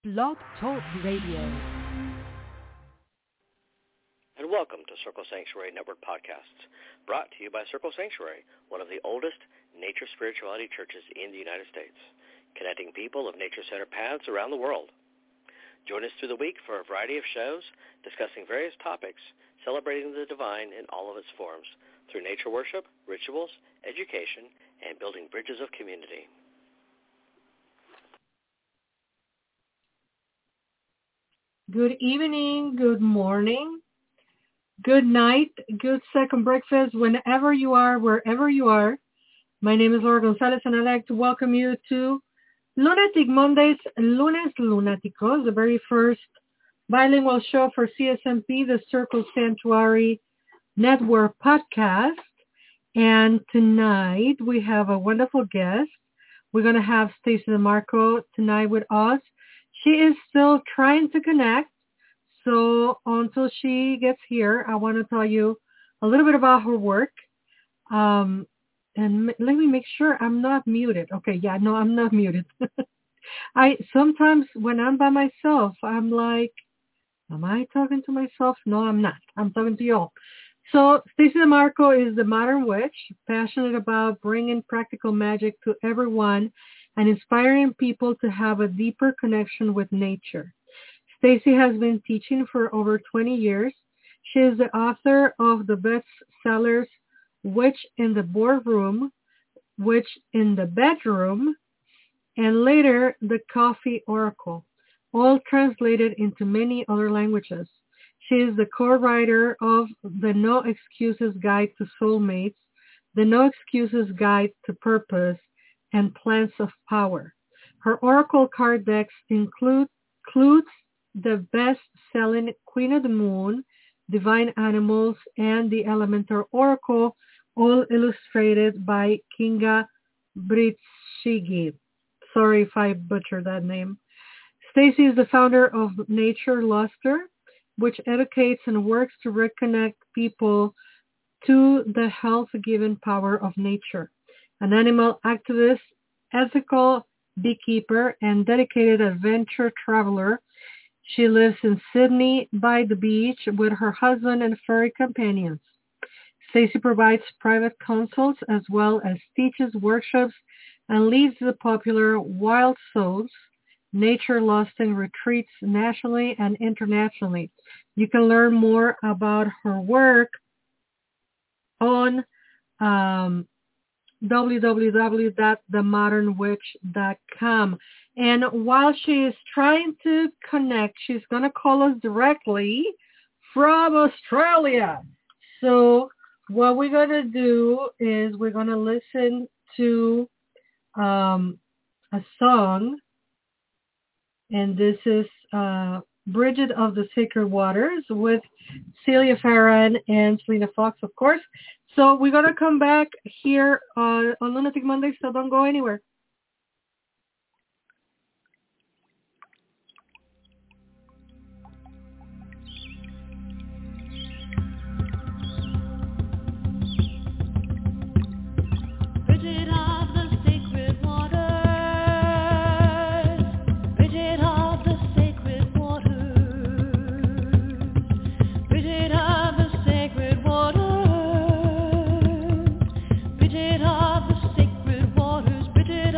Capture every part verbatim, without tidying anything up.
Blog Talk Radio. And welcome to Circle Sanctuary Network Podcasts, brought to you by Circle Sanctuary, one of the oldest nature spirituality churches in the United States, connecting people of nature-centered paths around the world. Join us through the week for a variety of shows discussing various topics, celebrating the divine in all of its forms, through nature worship, rituals, education, and building bridges of community. Good evening, good morning, good night, good second breakfast, whenever you are, wherever you are. My name is Laura Gonzalez, and I'd like to welcome you to Lunatic Mondays, Lunes Lunáticos, the very first bilingual show for C S M P, the Circle Sanctuary Network podcast. And tonight we have a wonderful guest. We're going to have Stacy DeMarco tonight with us. She is still trying to connect, so until she gets here, I want to tell you a little bit about her work. Um, and m- let me make sure I'm not muted. Okay, yeah, no, I'm not muted. I sometimes when I'm by myself, I'm like, am I talking to myself? No, I'm not. I'm talking to y'all. So Stacy DeMarco is the modern witch, passionate about bringing practical magic to everyone and inspiring people to have a deeper connection with nature. Stacy has been teaching for over twenty years. She is the author of the bestsellers Witch in the Boardroom, Witch in the Bedroom, and later The Coffee Oracle, all translated into many other languages. She is the co-writer of The No Excuses Guide to Soulmates, The No Excuses Guide to Purpose, and Plants of Power. Her oracle card decks include includes the best-selling Queen of the Moon, Divine Animals, and the Elemental Oracle, all illustrated by Kinga Britsigi. Sorry if I butchered that name. Stacy is the founder of Nature Luster, which educates and works to reconnect people to the health-giving power of nature. An animal activist, ethical beekeeper, and dedicated adventure traveler. She lives in Sydney by the beach with her husband and furry companions. Stacy provides private consults as well as teaches workshops and leads the popular Wild Souls nature lusting retreats nationally and internationally. You can learn more about her work on um, w w w dot the modern witch dot com. And while she is trying to connect, she's going to call us directly from Australia. So what we're going to do is we're going to listen to um, a song, and this is uh, Bridget of the Sacred Waters with Celia Farran and Selena Fox, of course. So we're going to come back here on, on Lunatic Monday, so don't go anywhere. Bridget of the Sacred Waters, Bridget of the Sacred Waters, Bridget of the Sacred Waters. Bridget of the sacred waters, Bridget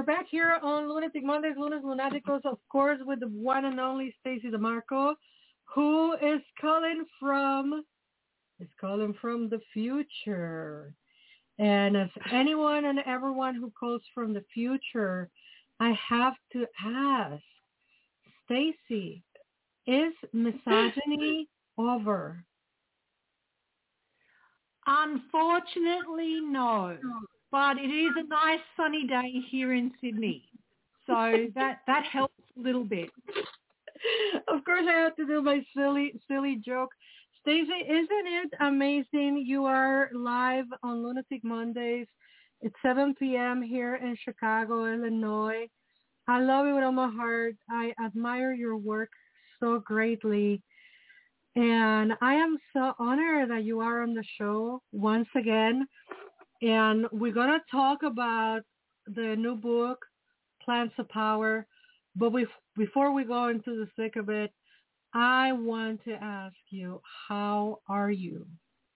we're back here on Lunatic Mondays, Lunas Lunaticos, of course, with the one and only Stacy DeMarco, who is calling from, is calling from the future. And as anyone and everyone who calls from the future, I have to ask, Stacy, is misogyny over? Unfortunately, no. But it is a nice sunny day here in Sydney. So that, that helps a little bit. Of course, I have to do my silly, silly joke. Stacey, isn't it amazing? You are live on Lunatic Mondays. It's seven p.m. here in Chicago, Illinois. I love you with all my heart. I admire your work so greatly. And I am so honored that you are on the show once again. And we're going to talk about the new book, Plants of Power. But we, before we go into the thick of it, I want to ask you, how are you?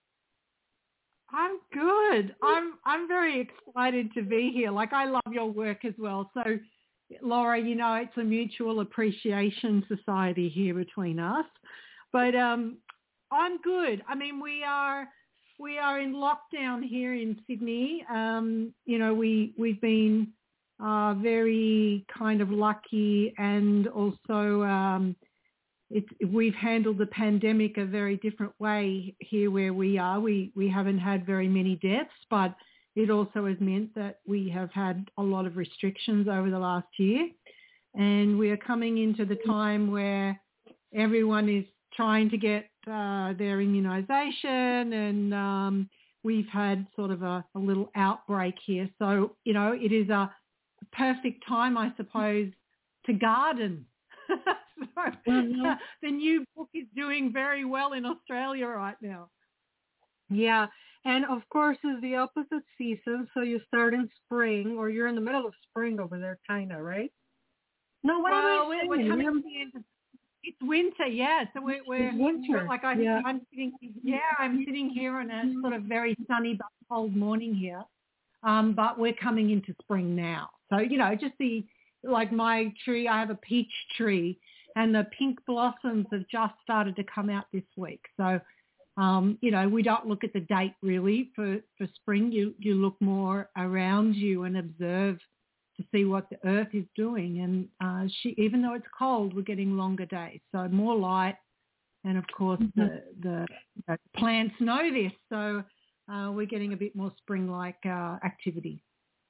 I'm good. I'm I'm very excited to be here. Like, I love your work as well. So, Laura, you know, it's a mutual appreciation society here between us. But um, I'm good. I mean, we are we are in lockdown here in Sydney. Um, you know, we we've been uh, very kind of lucky, and also um, it, we've handled the pandemic a very different way here where we are. We we haven't had very many deaths, but it also has meant that we have had a lot of restrictions over the last year, and we are coming into the time where everyone is trying to get uh, their immunization, and um, we've had sort of a, a little outbreak here. So, you know, it is a perfect time, I suppose, to garden. So, mm-hmm. The new book is doing very well in Australia right now. Yeah, and of course it's the opposite season, so you start in spring, or you're in the middle of spring over there, kind of, right? No, what well, am I we're, we're coming to the end of It's winter, yeah. So we're, we're winter. like I, yeah. I'm sitting, yeah, I'm sitting here on a sort of very sunny but cold morning here. Um, but we're coming into spring now. So, you know, just the, like my tree, I have a peach tree, and the pink blossoms have just started to come out this week. So, um, you know, we don't look at the date really for, for spring. You, you look more around you and observe to see what the earth is doing. And uh, she, even though it's cold, we're getting longer days. So more light. And of course, mm-hmm. the, the, the plants know this. So uh, we're getting a bit more spring-like uh, activity.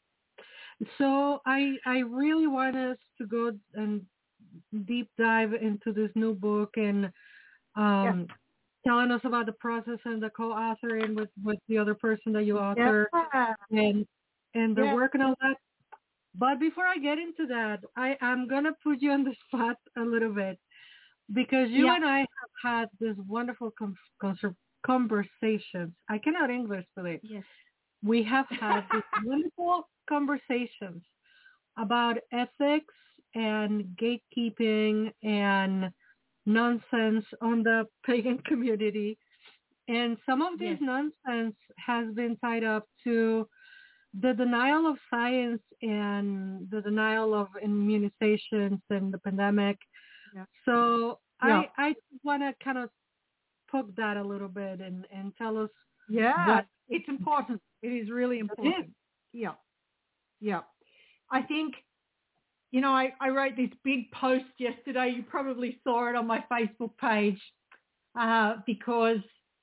So I, I really want us to go and deep dive into this new book and um, yeah. telling us about the process and the co-authoring with, with the other person that you author yeah. and, and the yeah. work and all that. But before I get into that, I am going to put you on the spot a little bit, because you yeah. and I have had this wonderful com- com- conversations. I cannot English today. Yes. We have had these wonderful conversations about ethics and gatekeeping and nonsense on the pagan community. And some of this yes. nonsense has been tied up to the denial of science and the denial of immunizations and the pandemic. Yeah. So yeah. I, I want to kind of poke that a little bit and, and tell us. Yeah, what it's important. It is really important. Yeah. Yeah. I think, you know, I, I wrote this big post yesterday. You probably saw it on my Facebook page uh, because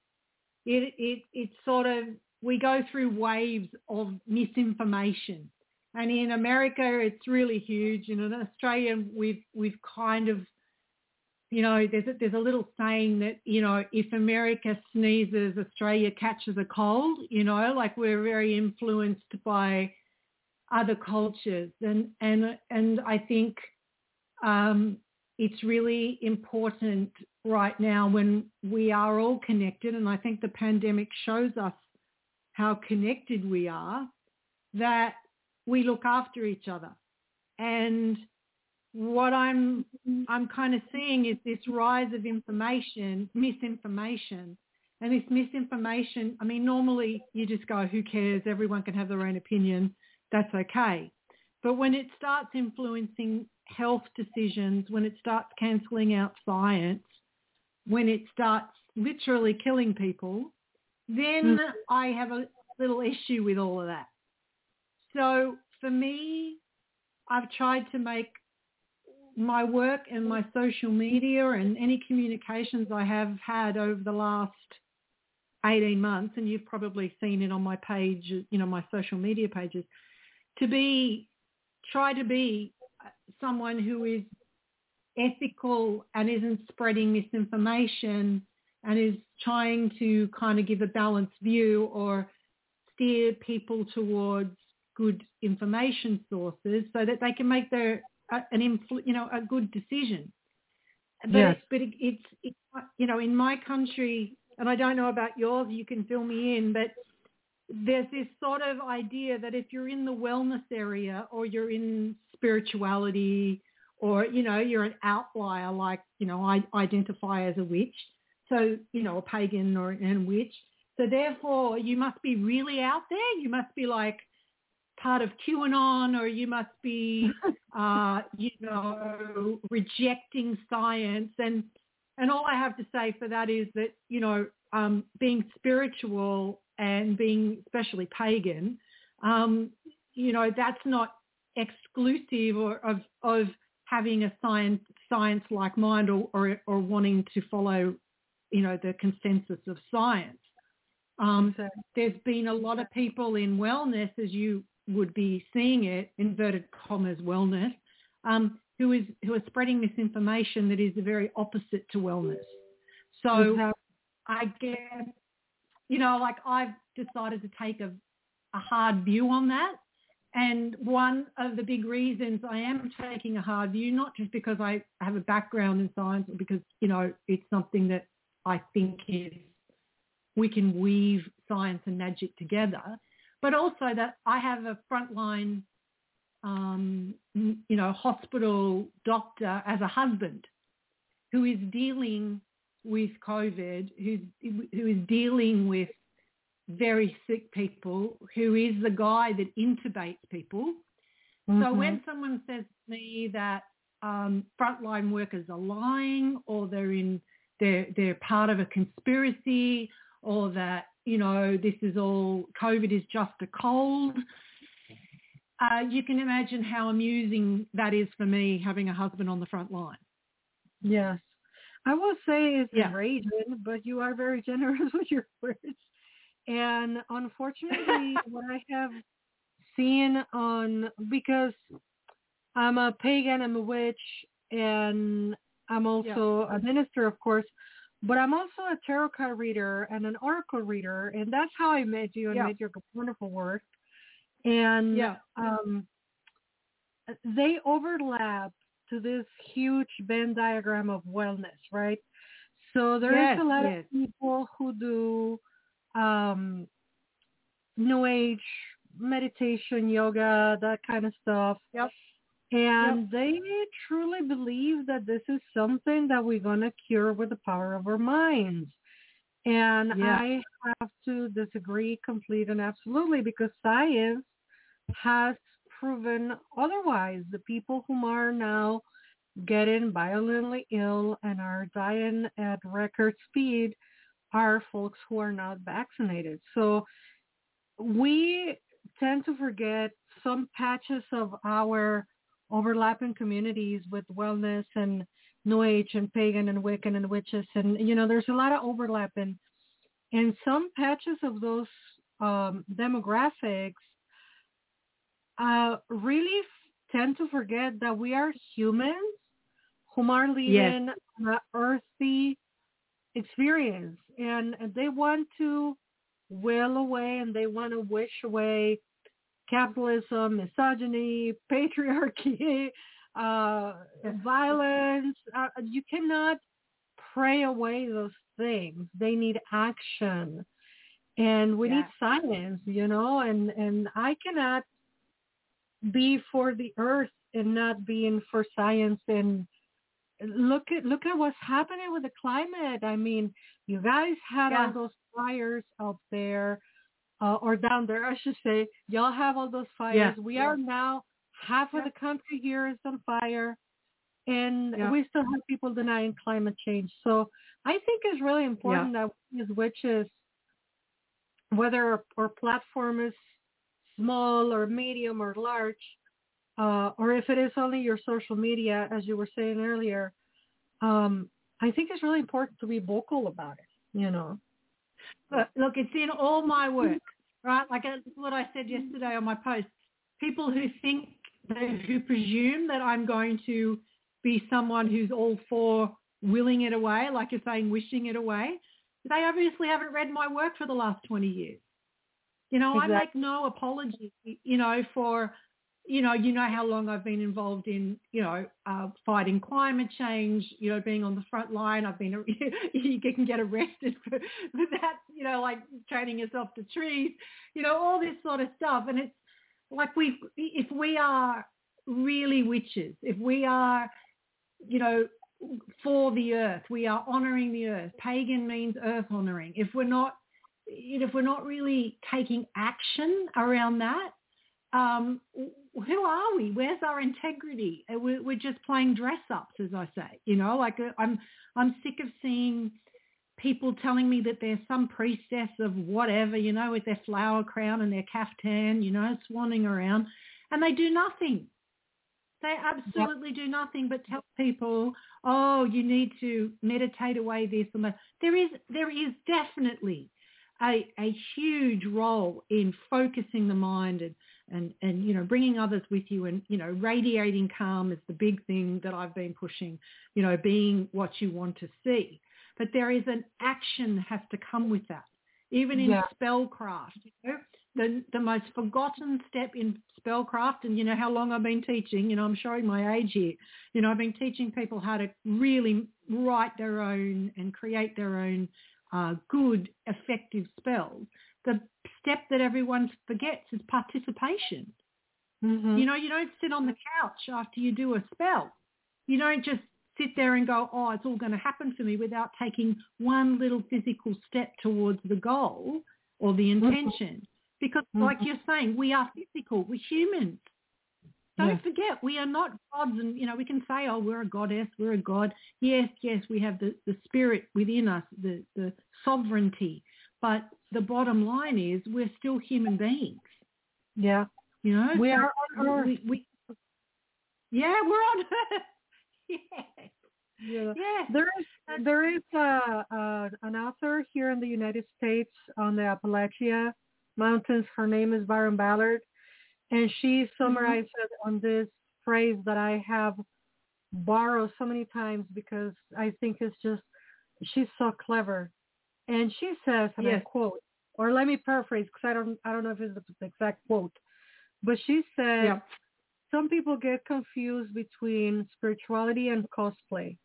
it, it, it sort of, we go through waves of misinformation. And in America, it's really huge. And in Australia, we've, we've kind of, you know, there's a, there's a little saying that, you know, if America sneezes, Australia catches a cold, you know, like we're very influenced by other cultures. And, and, and I think um, it's really important right now when we are all connected, and I think the pandemic shows us how connected we are, that we look after each other. And what I'm I'm kind of seeing is this rise of information, misinformation. And this misinformation, I mean, normally you just go, who cares? Everyone can have their own opinion. That's okay. But when it starts influencing health decisions, when it starts cancelling out science, when it starts literally killing people, then mm. I have a little issue with all of that. So for me, I've tried to make my work and my social media and any communications I have had over the last eighteen months, and you've probably seen it on my page, you know, my social media pages, to be, try to be someone who is ethical and isn't spreading misinformation and is trying to kind of give a balanced view or steer people towards good information sources so that they can make their an influ- you know a good decision. But yes. but it, it's it's you know in my country, and I don't know about yours, you can fill me in, but there's this sort of idea that if you're in the wellness area or you're in spirituality or, you know, you're an outlier, like, you know, I identify as a witch, so, you know, a pagan or a witch. So therefore you must be really out there. You must be like part of QAnon, or you must be, uh, you know, rejecting science. And, and all I have to say for that is that, you know, um, being spiritual and being especially pagan, um, you know, that's not exclusive or of, of having a science, science-like mind or, or, or wanting to follow, you know, the consensus of science. Um, so there's been a lot of people in wellness, as you would be seeing it, inverted commas wellness, um, who is who are spreading misinformation that is the very opposite to wellness. So exactly. I guess, you know, like I've decided to take a, a hard view on that. And one of the big reasons I am taking a hard view, not just because I have a background in science or because, you know, it's something that I think is, we can weave science and magic together, but also that I have a frontline, um, you know, hospital doctor as a husband who is dealing with COVID, who's, who is dealing with very sick people, who is the guy that intubates people. Mm-hmm. So when someone says to me that um, frontline workers are lying, or they're in, they're they're part of a conspiracy, or that, you know, this is all, COVID is just a cold, uh, you can imagine how amusing that is for me, having a husband on the front line. Yes. I will say it's yeah. raging, but you are very generous with your words. And unfortunately, what I have seen on, because I'm a pagan, I'm a witch, and I'm also yeah. a minister, of course, but I'm also a tarot card reader and an oracle reader, and that's how I met you and yeah. met your wonderful work. And yeah. um, they overlap to this huge Venn diagram of wellness, right? So there yes, is a lot yes. of people who do um, New Age, meditation, yoga, that kind of stuff. Yep. And yep. they truly believe that this is something that we're going to cure with the power of our minds. And yeah. I have to disagree completely and absolutely, because science has proven otherwise. The people who are now getting violently ill and are dying at record speed are folks who are not vaccinated. So we tend to forget some patches of our overlapping communities with wellness and New Age and pagan and Wiccan and witches. And, you know, there's a lot of overlap. And, and some patches of those um, demographics uh, really f- tend to forget that we are humans who are living yes. an earthy experience. And they want to will away and they want to wish away capitalism, misogyny, patriarchy, uh, violence. Uh, you cannot pray away those things. They need action. And we yeah. need science, you know, and, and I cannot be for the earth and not being for science. And look at look at what's happening with the climate. I mean, you guys had yeah. all those fires out there, uh, or down there, I should say. Y'all have all those fires. Yeah. We yeah. are now half Yeah. of the country here is on fire, and Yeah. we still have people denying climate change. So I think it's really important that we as witches, whether our, our platform is small or medium or large, uh, or if it is only your social media, as you were saying earlier, um, I think it's really important to be vocal about it, you know. Look, look, it's in all my work, right? Like that's what I said yesterday on my post. People who think, who presume that I'm going to be someone who's all for willing it away, like you're saying, wishing it away, they obviously haven't read my work for the last twenty years. You know, Exactly. I make no apology, you know, for, you know, you know how long I've been involved in, you know, uh, fighting climate change, you know, being on the front line. I've been, you can get arrested for, for that, you know, like training yourself to trees, you know, all this sort of stuff. And it's like we, if we are really witches, if we are, you know, for the earth, we are honoring the earth. Pagan means earth honoring. If we're not, if we're not really taking action around that, um, who are we? Where's our integrity? We're, we're just playing dress ups, as I say. You know, like I'm, I'm sick of seeing people telling me that there's some priestess of whatever, you know, with their flower crown and their caftan, you know, swanning around, and they do nothing. They absolutely do nothing but tell people, oh, you need to meditate away this and that. There is, there is definitely a, a huge role in focusing the mind and, and, and, you know, bringing others with you and, you know, radiating calm is the big thing that I've been pushing, you know, being what you want to see. But there is an action that has to come with that. Even in Yeah. spellcraft, you know, the the most forgotten step in spellcraft, and you know how long I've been teaching, you know, I'm showing my age here. You know, I've been teaching people how to really write their own and create their own uh, good, effective spells. The step that everyone forgets is participation. Mm-hmm. You know, you don't sit on the couch after you do a spell. You don't just sit there and go, oh, it's all going to happen for me without taking one little physical step towards the goal or the intention. Because Mm-hmm. like you're saying, we are physical. We're humans. Don't Yeah. forget, we are not gods. And, you know, we can say, oh, we're a goddess, we're a god. Yes, yes, we have the, the spirit within us, the, the sovereignty. But the bottom line is we're still human beings. Yeah. You know? We So are on Earth. We, we, yeah, we're on Earth. Yeah. Yeah. Yeah. There is there is uh, uh, an author here in the United States on the Appalachia Mountains. Her name is Byron Ballard, and she summarized it on this phrase that I have borrowed so many times because I think it's just, she's so clever. And she says, and I Yes. quote, or let me paraphrase because I don't I don't know if it's the exact quote, but she said, Yeah. some people get confused between spirituality and cosplay.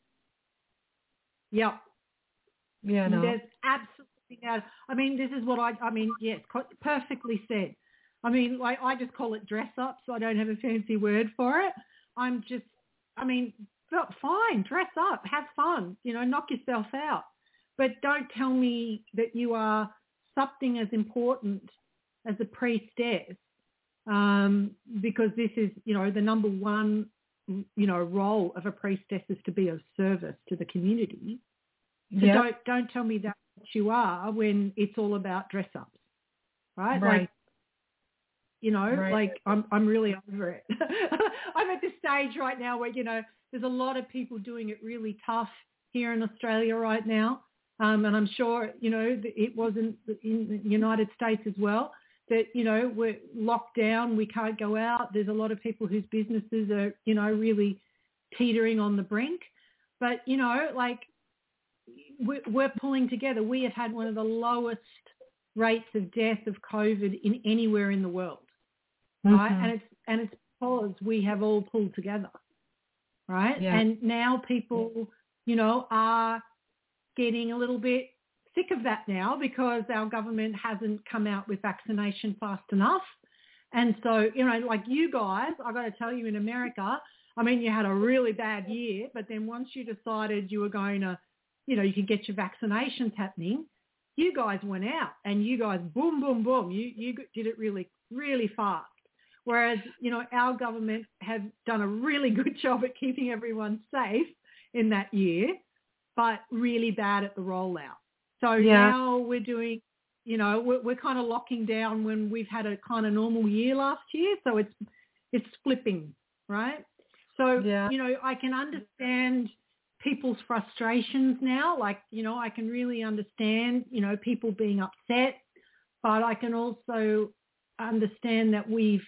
Yeah. You know. There's absolutely no, I mean, this is what I, I mean, yes, co- perfectly said. I mean, like, I just call it dress up, so I don't have a fancy word for it. I'm just, I mean, f- fine, dress up, have fun, you know, knock yourself out. But don't tell me that you are something as important as a priestess, um, because this is, you know, the number one, you know, role of a priestess is to be of service to the community. So Yep. don't don't tell me that's what you are when it's all about dress ups, right? Right. Like, you know, Right. like I'm I'm really over it. I'm at this stage right now where, you know, there's a lot of people doing it really tough here in Australia right now, um, and I'm sure, you know, that it wasn't in the United States as well. That, you know, we're locked down, we can't go out. There's a lot of people whose businesses are, you know, really teetering on the brink. But, you know, like, we're pulling together. We have had one of the lowest rates of death of COVID in anywhere in the world, right? Mhm. And it's and it's because we have all pulled together, right? Yeah. And now people, you know, are getting a little bit sick of that now because our government hasn't come out with vaccination fast enough. And so, you know, like you guys, I've got to tell you, in America, I mean, you had a really bad year, but then once you decided you were going to, you know, you could get your vaccinations happening, you guys went out and you guys, boom, boom, boom, you, you did it really, really fast. Whereas, you know, our government have done a really good job at keeping everyone safe in that year, but really bad at the rollout. So Yeah. now we're doing, you know, we're, we're kind of locking down when we've had a kind of normal year last year. So it's, it's flipping, right? So, Yeah. you know, I can understand people's frustrations now. Like, you know, I can really understand, you know, people being upset, but I can also understand that we've,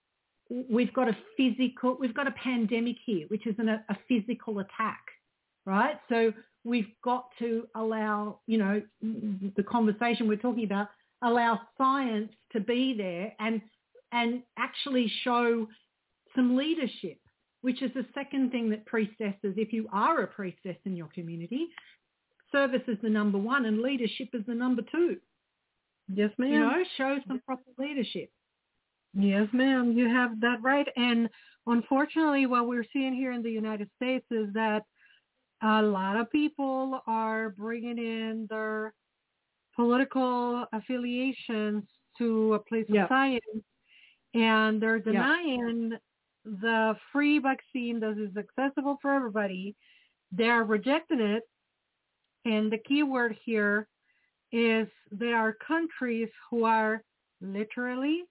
we've got a physical, we've got a pandemic here, which is an, a physical attack, right? So we've got to allow, you know, the conversation we're talking about, allow science to be there and, and actually show some leadership, which is the second thing that priestesses, if you are a priestess in your community, service is the number one and leadership is the number two. Yes, ma'am. You know, show some proper leadership. Yes, ma'am. You have that right. And unfortunately, what we're seeing here in the United States is that a lot of people are bringing in their political affiliations to a place Yeah. of science, and they're Yeah. denying the free vaccine that is accessible for everybody. They're rejecting it. And the key word here is there are countries who are literally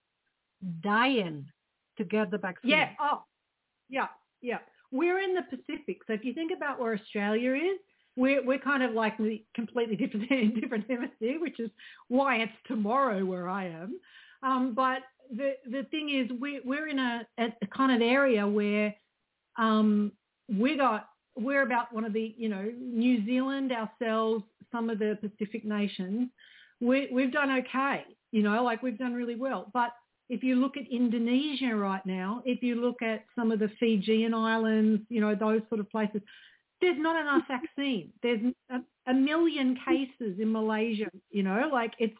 dying to get the vaccine. Yeah. Oh, yeah. Yeah. We're in the Pacific. So if you think about where Australia is, we're, we're kind of like the completely different, different hemisphere, which is why it's tomorrow where I am. Um, but the, the thing is we, we're in a, a kind of area where um, we got, we're about one of the, you know, New Zealand, ourselves, some of the Pacific nations, we, we've done okay, you know, like we've done really well. But if you look at Indonesia right now, if you look at some of the Fijian islands, you know, those sort of places, there's not enough vaccine. There's a, a million cases in Malaysia, you know, like it's,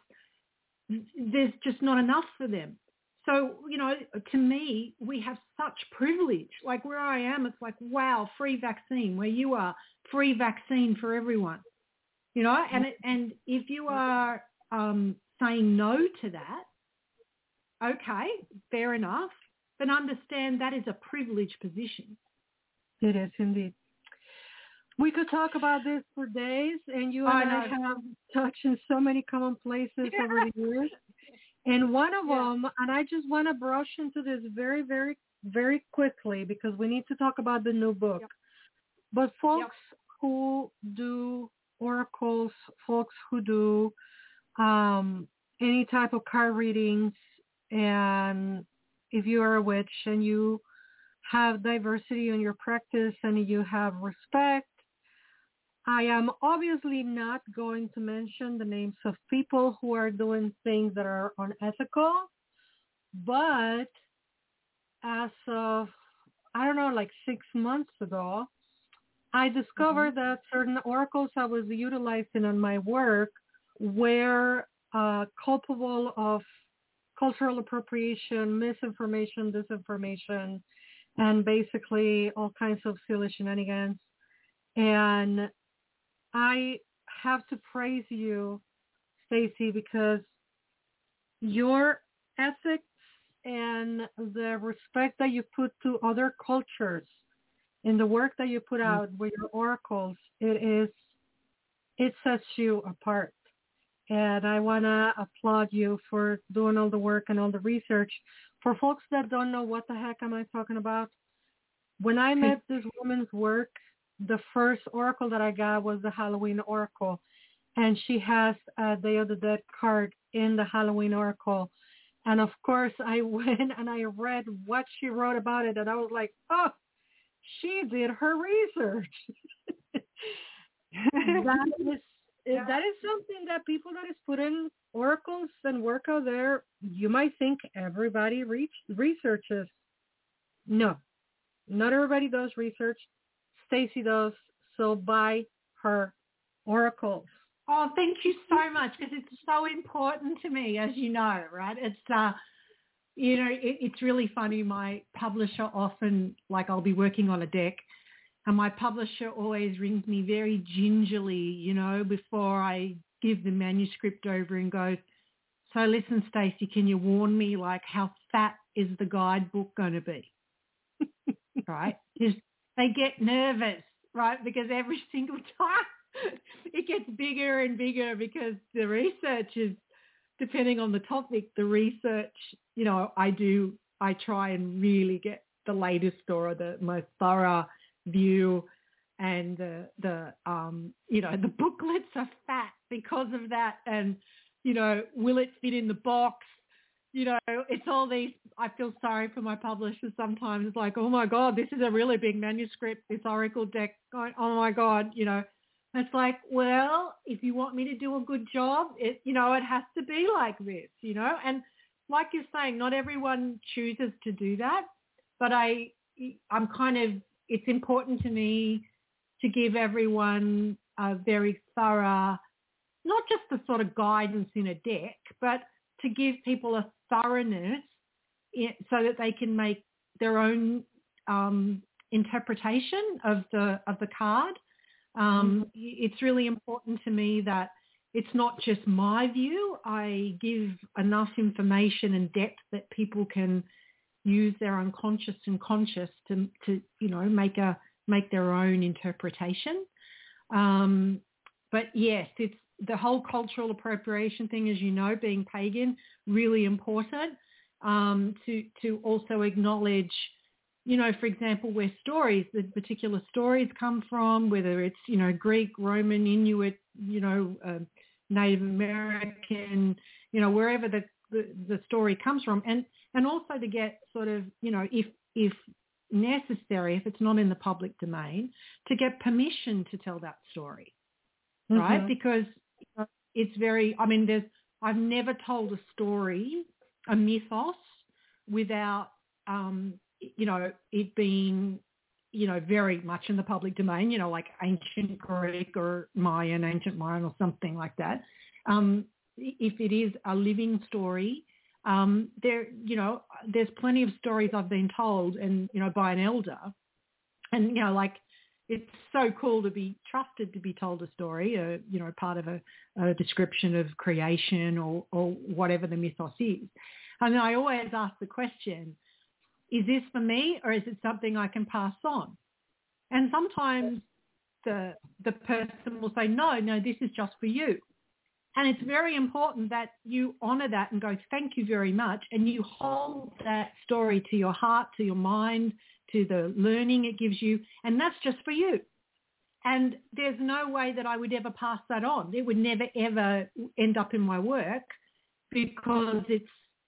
there's just not enough for them. So, you know, to me, we have such privilege. Like where I am, it's like, wow, free vaccine. Where you are, free vaccine for everyone. You know, and it, and if you are um, saying no to that, okay, fair enough. But understand that is a privileged position. It is indeed. We could talk about this for days, and you and I, I have touched in so many common places yeah. over the years. And one of yeah. them, and I just want to brush into this very, very, very quickly because we need to talk about the new book. Yep. But folks yep. who do oracles, folks who do um, any type of card readings, and if you are a witch and you have diversity in your practice and you have respect, I am obviously not going to mention the names of people who are doing things that are unethical, but as of, I don't know, like six months ago, I discovered mm-hmm. that certain oracles I was utilizing in my work were uh, culpable of cultural appropriation, misinformation, disinformation, and basically all kinds of silly shenanigans. And I have to praise you, Stacy, because your ethics and the respect that you put to other cultures in the work that you put out with your oracles, it is, it sets you apart. And I want to applaud you for doing all the work and all the research. For folks that don't know what the heck am I talking about, when I met this woman's work, the first oracle that I got was the Halloween oracle. And she has a Day of the Dead card in the Halloween oracle. And of course, I went and I read what she wrote about it. And I was like, oh, she did her research. that is yeah. that is something that people that is put in oracles and work out there, you might think everybody re- researches. No, not everybody does research. Stacy does, so buy her oracles. Oh, thank you so much, because it's so important to me, as you know, right? It's, uh, you know, it, it's really funny. My publisher often, like I'll be working on a deck, and my publisher always rings me very gingerly, you know, before I give the manuscript over and goes, so listen, Stacy, can you warn me, like, how fat is the guidebook going to be? Right? Just, they get nervous, right? Because every single time it gets bigger and bigger because the research is, depending on the topic, the research, you know, I do, I try and really get the latest or the most thorough view, and the, the um, you know, the booklets are fat because of that. And, you know, will it fit in the box? You know, it's all these, I feel sorry for my publishers sometimes. It's like, oh my God, this is a really big manuscript, this Oracle deck. Going, oh my God, you know, it's like, well, if you want me to do a good job, it, you know, it has to be like this, you know. And like you're saying, not everyone chooses to do that, but I, I'm kind of, it's important to me to give everyone a very thorough, not just the sort of guidance in a deck, but to give people a thoroughness in, so that they can make their own um, interpretation of the of the card. Um, mm-hmm. It's really important to me that it's not just my view. I give enough information and depth that people can use their unconscious and conscious to, to you know, make a make their own interpretation. Um, but yes, it's the whole cultural appropriation thing, as you know, being pagan, really important um, to to also acknowledge, you know, for example, where stories, the particular stories come from, whether it's, you know, Greek, Roman, Inuit, you know, uh, Native American, you know, wherever the, the, the story comes from. And, and also to get sort of, you know, if, if necessary, if it's not in the public domain, to get permission to tell that story, mm-hmm. right? Because it's very, I mean, there's, I've never told a story, a mythos, without, um, you know, it being, you know, very much in the public domain, you know, like ancient Greek or Mayan, ancient Mayan or something like that. Um, if it is a living story, um, there, you know, there's plenty of stories I've been told and, you know, by an elder. And, you know, like, it's so cool to be trusted to be told a story, uh, you know, part of a, a description of creation or, or whatever the mythos is. And I always ask the question, is this for me or is it something I can pass on? And sometimes the the person will say, no, no, this is just for you. And it's very important that you honor that and go, thank you very much. And you hold that story to your heart, to your mind, to the learning it gives you. And that's just for you. And there's no way that I would ever pass that on. It would never, ever end up in my work because it's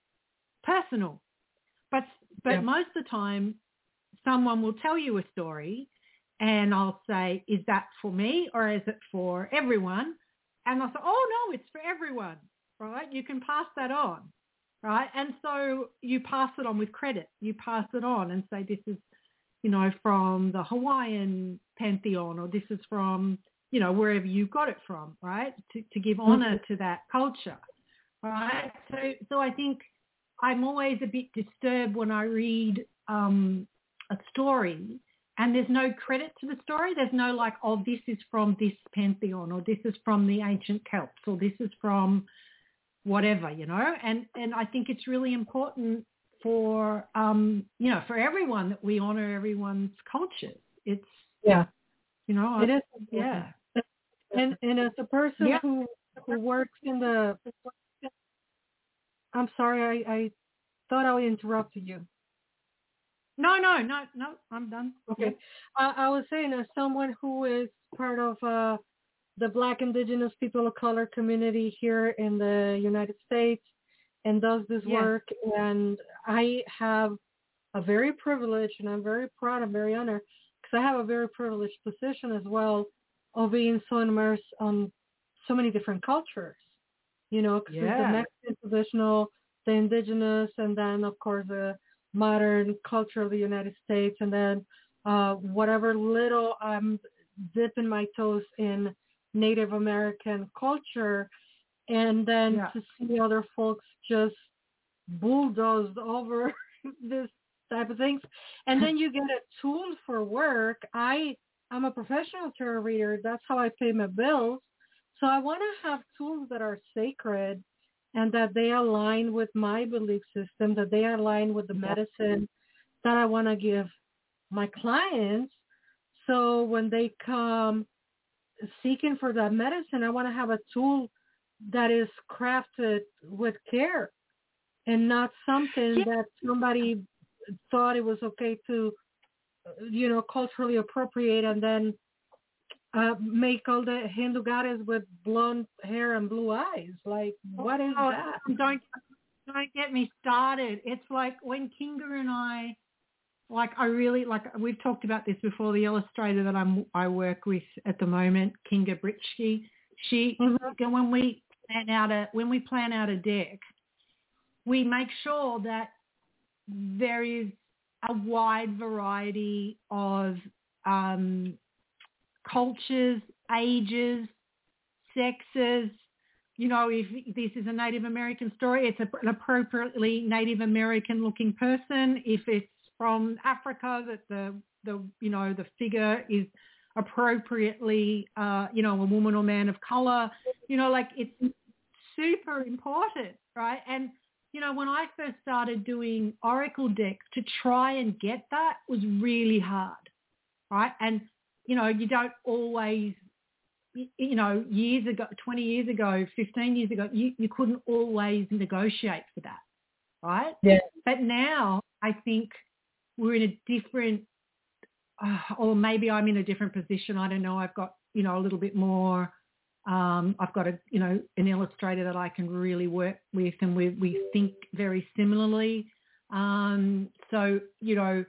personal. But but yeah. most of the time, someone will tell you a story and I'll say, is that for me or is it for everyone? And I'll say, oh, no, it's for everyone, right? You can pass that on, right? And so you pass it on with credit. You pass it on and say, this is, you know, from the Hawaiian pantheon, or this is from, you know, wherever you got it from, right? To, to give honor to that culture, right? So, so I think I'm always a bit disturbed when I read um, a story and there's no credit to the story. There's no like, oh, this is from this pantheon, or this is from the ancient Celts, or this is from whatever, you know. And and I think it's really important for, um, you know, for everyone that we honor everyone's cultures. It's, yeah, you know, it is, yeah. And and as a person yeah. who who works in the, I'm sorry, I, I thought I interrupted you. No, no, no, no, I'm done. Okay. I, I was saying, as someone who is part of uh, the Black Indigenous people of color community here in the United States and does this yes. work, and I have a very privileged, and I'm very proud and very honored, because I have a very privileged position as well of being so immersed on so many different cultures, you know, because yeah. the Mexican traditional, the indigenous, and then, of course, the modern culture of the United States, and then uh, whatever little I'm dipping my toes in Native American culture, and then yeah. to see other folks just bulldozed over this type of things. And then you get a tool for work. I, I'm a professional tarot reader. That's how I pay my bills. So I want to have tools that are sacred and that they align with my belief system, that they align with the medicine that I want to give my clients. So when they come seeking for that medicine, I want to have a tool that is crafted with care and not something yeah. that somebody thought it was okay to, you know, culturally appropriate and then uh, make all the Hindu goddess with blonde hair and blue eyes. Like, what is oh, that? Don't, don't get me started. It's like when Kinga and I, like I really, like we've talked about this before, the illustrator that I'm, I work with at the moment, Kinga Britschke, she, mm-hmm. when we plan out a, when we plan out a deck, we make sure that there is a wide variety of um, cultures, ages, sexes. You know, if this is a Native American story, it's an appropriately Native American looking person. If it's from Africa, that the, the you know, the figure is appropriately, uh, you know, a woman or man of color. You know, like it's super important, right? And you know, when I first started doing Oracle decks, to try and get that was really hard, right? And, you know, you don't always, you know, years ago, twenty years ago, fifteen years ago, you, you couldn't always negotiate for that, right? Yeah. But now I think we're in a different, uh, or maybe I'm in a different position. I don't know. I've got, you know, a little bit more. Um, I've got a, you know, an illustrator that I can really work with, and we we think very similarly. Um, so, you know,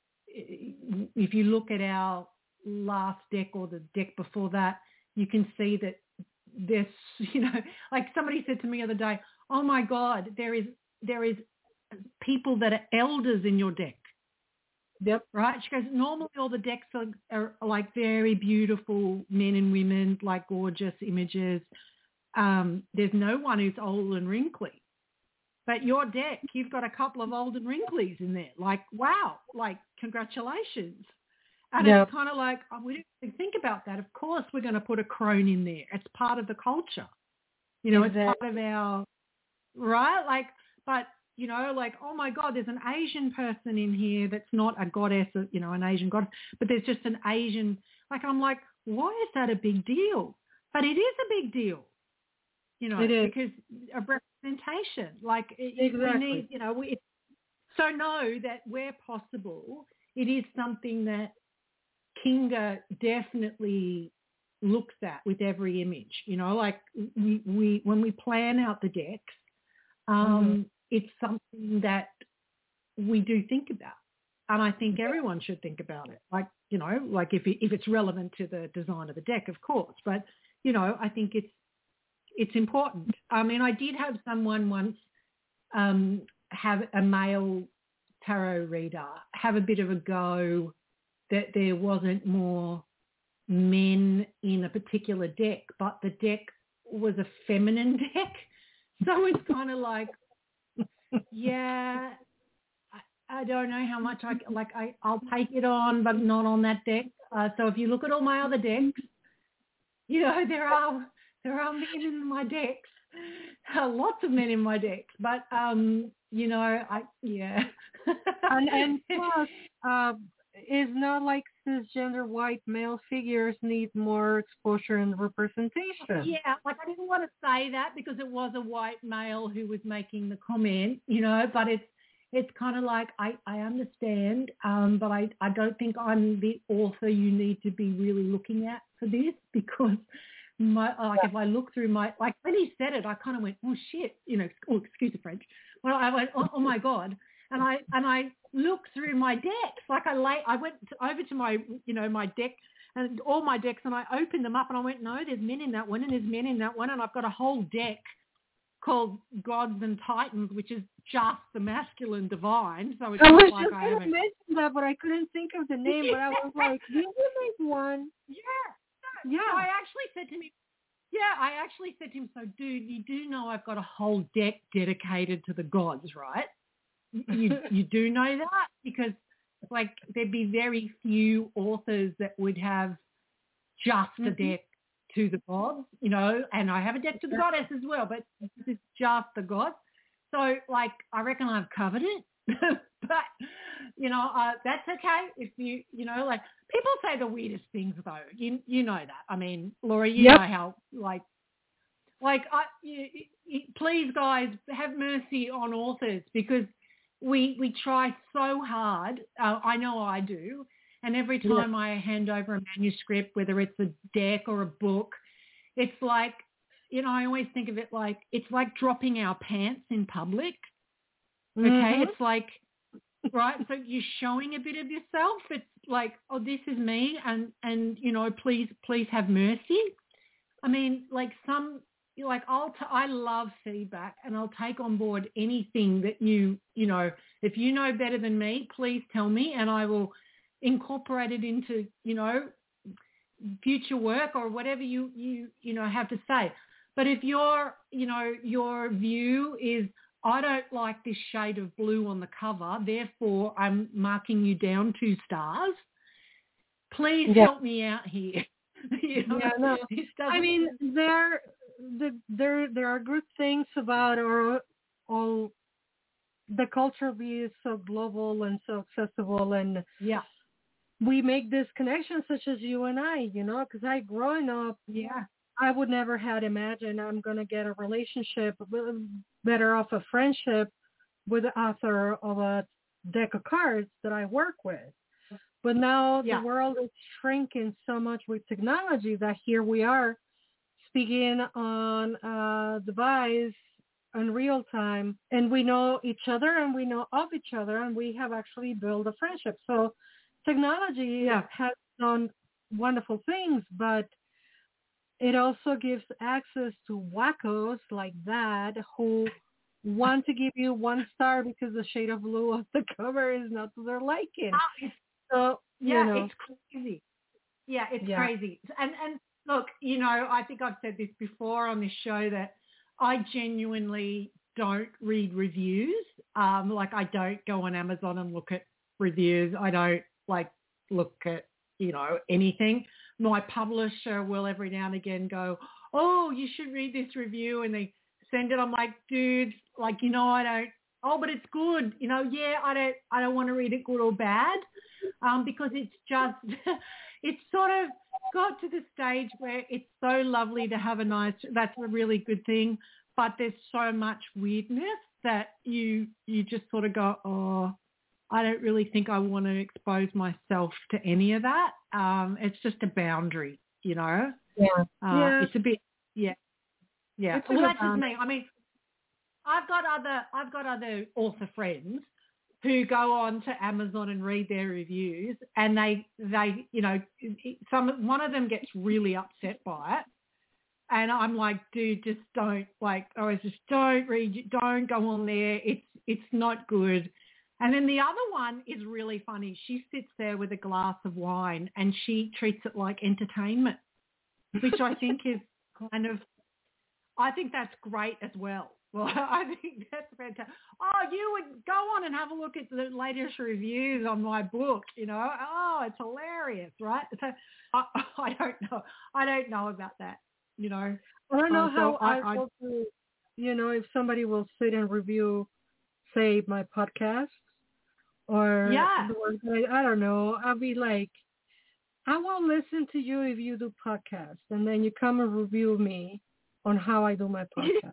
if you look at our last deck or the deck before that, you can see that there's, you know, like somebody said to me the other day, oh my God, there is there is people that are elders in your deck. Yep. Right. She goes, normally all the decks are, are like very beautiful men and women, like gorgeous images. Um, there's no one who's old and wrinkly. But your deck, you've got a couple of old and wrinklies in there. Like, wow, like congratulations. And yep. It's kind of like, oh, we didn't think about that. Of course we're going to put a crone in there. It's part of the culture. You know, exactly. It's part of our, right? Like, but you know, like, oh my God, there's an Asian person in here that's not a goddess, you know, an Asian goddess, but there's just an Asian, like, I'm like, why is that a big deal? But it is a big deal, you know, it is. Because of representation, like, exactly. we need, you know, we, so know that where possible, it is something that Kinga definitely looks at with every image, you know, like we, we when we plan out the decks, um, mm-hmm. it's something that we do think about. And I think everyone should think about it. Like, you know, like if it, if it's relevant to the design of the deck, of course. But, you know, I think it's it's important. I mean, I did have someone once um, have a male tarot reader have a bit of a go that there wasn't more men in a particular deck, but the deck was a feminine deck. So it's kind of like, yeah, I, I don't know how much I like. I I'll take it on, but not on that deck. Uh, so if you look at all my other decks, you know there are there are men in my decks, uh, lots of men in my decks. But um, you know, I yeah, and, and plus, uh, it's not like cisgender white male figures need more exposure and representation. Yeah, like I didn't want to say that because it was a white male who was making the comment, you know, but it's it's kind of like I, I understand, um, but I, I don't think I'm the author you need to be really looking at for this because my like if I look through my, like when he said it, I kind of went, oh shit, you know, oh, excuse the French. Well, I went, oh, oh my God. And I and I looked through my decks, like I lay, I went to, over to my, you know, my deck and all my decks, and I opened them up, and I went, no, there's men in that one, and there's men in that one, and I've got a whole deck called Gods and Titans, which is just the masculine divine. So it's I not was like just I going to haven't mention that, but I couldn't think of the name. But I was like, did you make one? Yeah, yeah. So I actually said to him, yeah, I actually said to him, so dude, you do know I've got a whole deck dedicated to the gods, right? You you do know that because like there'd be very few authors that would have just a deck to the gods, you know, and I have a deck to the goddess as well, but this is just the gods. So, like, I reckon I've covered it. But, you know, uh, that's okay if you, you know, like, people say the weirdest things, though. You you know that. I mean, Laura, you Yep. know how, like, like, I, you, you, please, guys, have mercy on authors because we we try so hard. Uh, I know I do. And every time Yeah. I hand over a manuscript, whether it's a deck or a book, it's like, you know, I always think of it like, it's like dropping our pants in public. Okay. Mhm. It's like, right. So you're showing a bit of yourself. It's like, oh, this is me. And, and, you know, please, please have mercy. I mean, like some, like I'll, t- I love feedback and I'll take on board anything that you, you know, if you know better than me, please tell me and I will incorporate it into, you know, future work or whatever you, you, you know, have to say. But if your, you know, your view is, I don't like this shade of blue on the cover, therefore I'm marking you down two stars, please Yeah. help me out here. You know, Yeah, no. it I doesn't- mean, there, the, there, there are good things about our all the culture being so global and so accessible, and yeah, we make this connection, such as you and I. You know, because I, growing up, yeah, I would never had imagined I'm gonna get a relationship, better off a friendship, with the author of a deck of cards that I work with. But now Yeah. the world is shrinking so much with technology that here we are speaking on a device in real time, and we know each other and we know of each other, and we have actually built a friendship. So technology Yeah. has done wonderful things, but it also gives access to wackos like that who want to give you one star because the shade of blue of the cover is not to their liking. Ah, it's So, Yeah, you know, it's crazy. Yeah, it's Yeah. crazy. And and look, you know, I think I've said this before on this show that I genuinely don't read reviews. Um, like I don't go on Amazon and look at reviews. I don't like look at, you know, anything. My publisher will every now and again go, oh, you should read this review, and they send it. I'm like, dude, like, you know, I don't. Oh, but it's good. You know, yeah, I don't. I don't want to read it good or bad. Um, because it's just, it's sort of got to the stage where it's so lovely to have a nice, that's a really good thing, but there's so much weirdness that you you just sort of go, oh, I don't really think I want to expose myself to any of that. Um, it's just a boundary, you know. yeah, Uh, yeah, It's a bit, yeah, yeah. It's a Well, good that's just boundary. me. I mean, I've got other, I've got other author friends who go on to Amazon and read their reviews, and they, they, you know, some one of them gets really upset by it, and I'm like, dude, just don't, like, I was just don't read, don't go on there. It's it's not good. And then the other one is really funny. She sits there with a glass of wine and she treats it like entertainment, which I think is kind of, I think that's great as well. Well, I think that's fantastic. Oh, you would go on and have a look at the latest reviews on my book, you know. Oh, it's hilarious, right? So I, I don't know. I don't know about that, you know. I don't know Uh, how so I, I, I, will do, you know, if somebody will sit and review, say, my podcast or Yeah. the work that I, I don't know. I'll be like, I will listen to you if you do podcasts, and then you come and review me on how I do my podcast.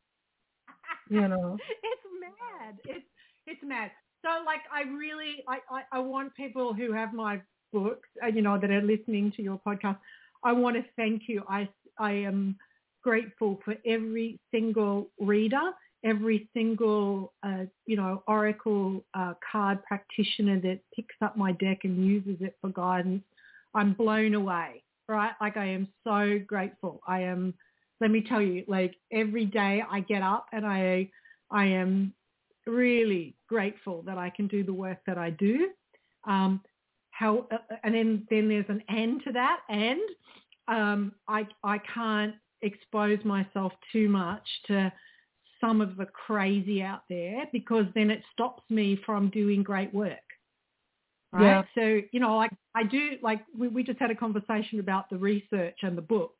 You know. It's mad. It's it's mad. So like I really I, I, I want people who have my books, uh, you know, that are listening to your podcast. I want to thank you. I I am grateful for every single reader, every single uh, you know, Oracle uh, card practitioner that picks up my deck and uses it for guidance. I'm blown away, right? Like I am so grateful. I am. Let me tell you, like every day I get up and I, I am really grateful that I can do the work that I do. Um, how, and then, then there's an end to that. And um, I, I can't expose myself too much to some of the crazy out there because then it stops me from doing great work. Right. Yeah. So, you know, like I do, like we, we just had a conversation about the research and the book.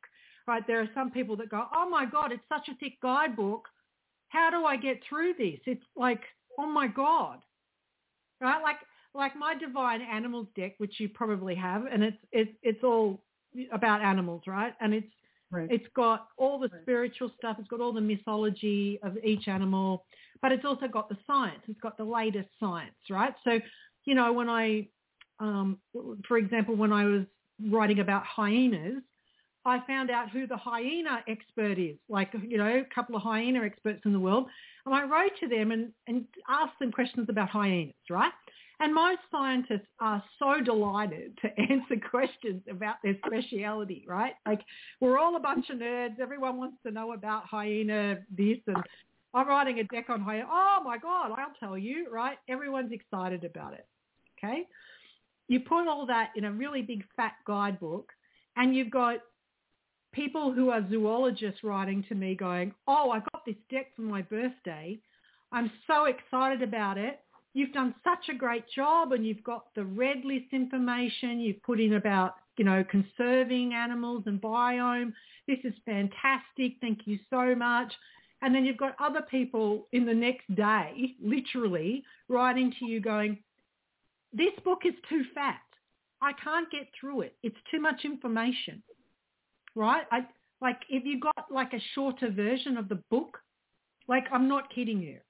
right? There are some people that go, oh my God, it's such a thick guidebook. How do I get through this? It's like, oh my God, right? Like, like my Divine Animals deck, which you probably have, and it's, it's, it's all about animals, right? And it's, Right. it's got all the spiritual stuff. It's got all the mythology of each animal, but it's also got the science. It's got the latest science, right? So, you know, when I, um, for example, when I was writing about hyenas, I found out who the hyena expert is, like, you know, a couple of hyena experts in the world. And I wrote to them and, and asked them questions about hyenas, right? And most scientists are so delighted to answer questions about their speciality, right? Like, we're all a bunch of nerds. Everyone wants to know about hyena this, and I'm writing a deck on hyena. Oh, my God, I'll tell you, right? Everyone's excited about it, okay? You put all that in a really big fat guidebook, and you've got people who are zoologists writing to me going, oh, I got this deck for my birthday. I'm so excited about it. You've done such a great job, and you've got the red list information. You've put in about, you know, conserving animals and biome. This is fantastic. Thank you so much. And then you've got other people in the next day, literally, writing to you going, this book is too fat. I can't get through it. It's too much information, right? I, like, if you got like a shorter version of the book, like, I'm not kidding you.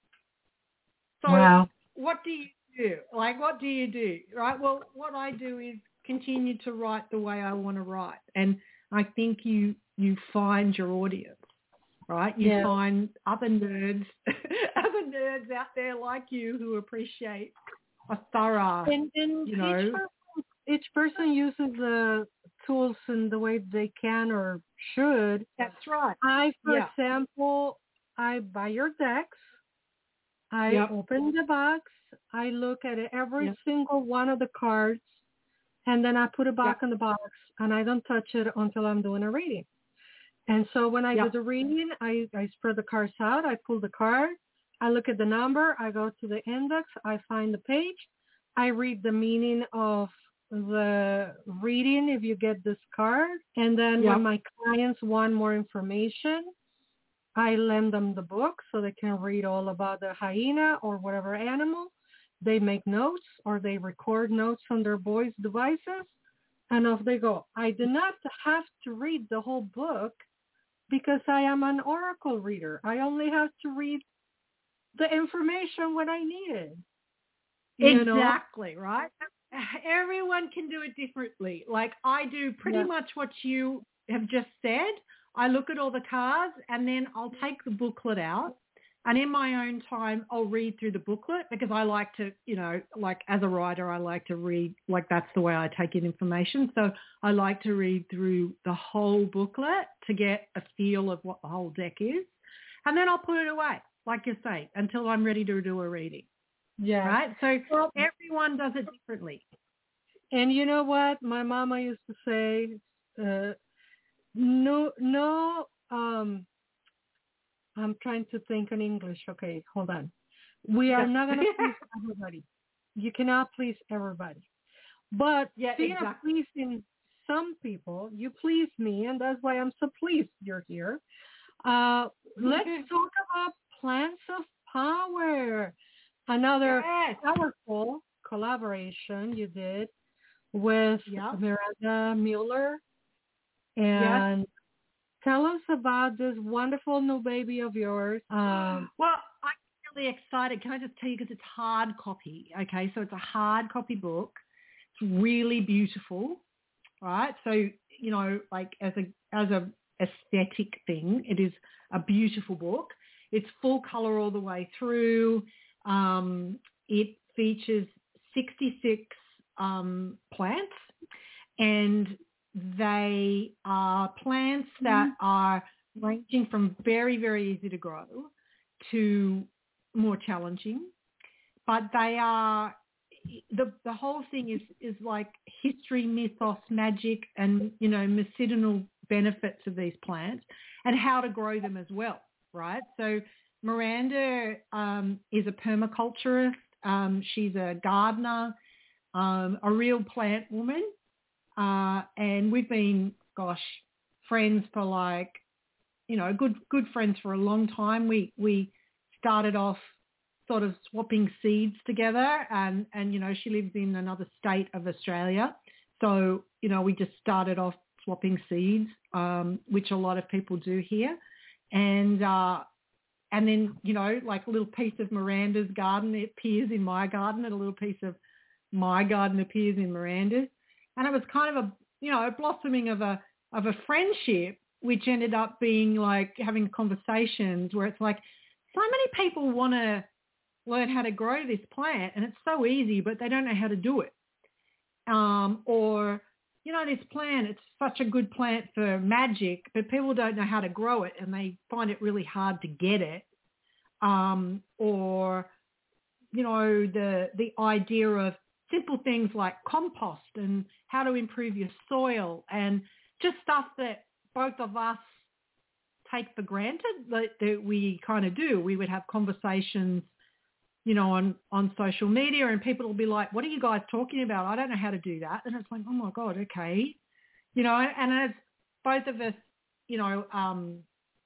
So Wow. What do you do? Like, what do you do? Right? Well, what I do is continue to write the way I want to write. And I think you, you find your audience, right? You Yeah. find other nerds, other nerds out there like you who appreciate a thorough, And, and you each, know. person, each person uses the tools in the way they can or should. That's right. I, for Yeah. example, I buy your decks. I Yep. open the box. I look at every Yep. single one of the cards, and then I put it back Yep. in the box, and I don't touch it until I'm doing a reading. And so when I Yep. do the reading, I, I spread the cards out. I pull the card. I look at the number. I go to the index. I find the page. I read the meaning of the reading if you get this card. And then Yep. when my clients want more information, I lend them the book so they can read all about the hyena or whatever animal. They make notes or they record notes on their voice devices, and off they go. I do not have to read the whole book because I am an oracle reader. I only have to read the information when I need it. You know? Exactly, right? Everyone can do it differently. Like, I do pretty Yeah. much what you have just said. I look at all the cards, and then I'll take the booklet out, and in my own time, I'll read through the booklet because I like to, you know, like as a writer, I like to read, like that's the way I take in information. So I like to read through the whole booklet to get a feel of what the whole deck is. And then I'll put it away, like you say, until I'm ready to do a reading. Yeah. Right? So Well, everyone does it differently. And you know what? My mama used to say, uh, no, no, um, I'm trying to think in English. Okay, hold on. We are Yeah. not going to please everybody. You cannot please everybody. But Yeah, speaking exactly. of pleasing some people, you please me, and that's why I'm so pleased you're here. Uh, let's talk about Plants of Power. Another Yes. powerful collaboration you did with Yep. Miranda Mueller. And Yes. tell us about this wonderful new baby of yours. Um, Well, I'm really excited. Can I just tell you, because it's hard copy, okay? So it's a hard copy book. It's really beautiful, right? So, you know, like as a as a aesthetic thing, it is a beautiful book. It's full color all the way through. Um, it features sixty-six um, plants, and they are plants that are ranging from very, very easy to grow to more challenging. But they are, the the whole thing is, is like history, mythos, magic, and, you know, medicinal benefits of these plants and how to grow them as well, right? So Miranda um, is a permaculturist. Um, she's a gardener, um, a real plant woman. Uh, and we've been, gosh, friends for like, you know, good good friends for a long time. We we started off sort of swapping seeds together, and and you know, she lives in another state of Australia, so you know, we just started off swapping seeds, um, which a lot of people do here, and uh, and then you know, like a little piece of Miranda's garden appears in my garden, and a little piece of my garden appears in Miranda's, and it was kind of a you know a blossoming of a of a friendship, which ended up being like having conversations where it's like, so many people want to learn how to grow this plant, and it's so easy, but they don't know how to do it. Um, or, you know, this plant, it's such a good plant for magic, but people don't know how to grow it, and they find it really hard to get it. Um, or, you know, the the idea of simple things like compost and how to improve your soil, and just stuff that both of us take for granted that, that we kind of do. We would have conversations, you know, on, on social media, and people will be like, what are you guys talking about? I don't know how to do that. And it's like, oh my God, okay. You know, and as both of us, you know, um,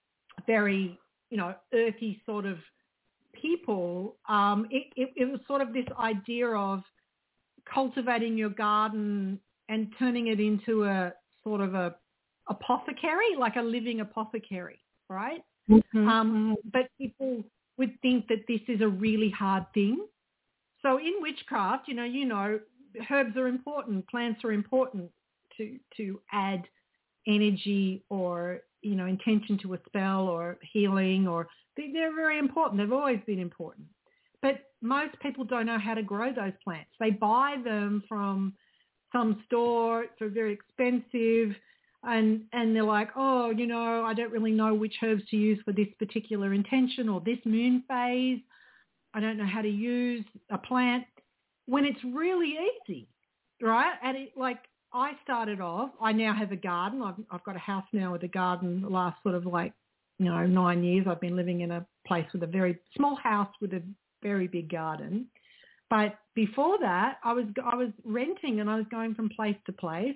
very, you know, earthy sort of people, um, it, it, it was sort of this idea of cultivating your garden and turning it into a sort of a apothecary, like a living apothecary, right? Mm-hmm. Um, but people would think that this is a really hard thing. So in witchcraft, you know, you know, herbs are important, plants are important to to add energy or, you know, intention to a spell or healing, or they, they're very important. They've always been important. But most people don't know how to grow those plants. They buy them from some store, they're very expensive, and and they're like, oh, you know, I don't really know which herbs to use for this particular intention or this moon phase. I don't know how to use a plant, when it's really easy, right? And it, like I started off, I now have a garden. I've, I've got a house now with a garden. The last sort of like, you know, nine years I've been living in a place with a very small house with a very big garden. But before that, I was I was renting, and I was going from place to place,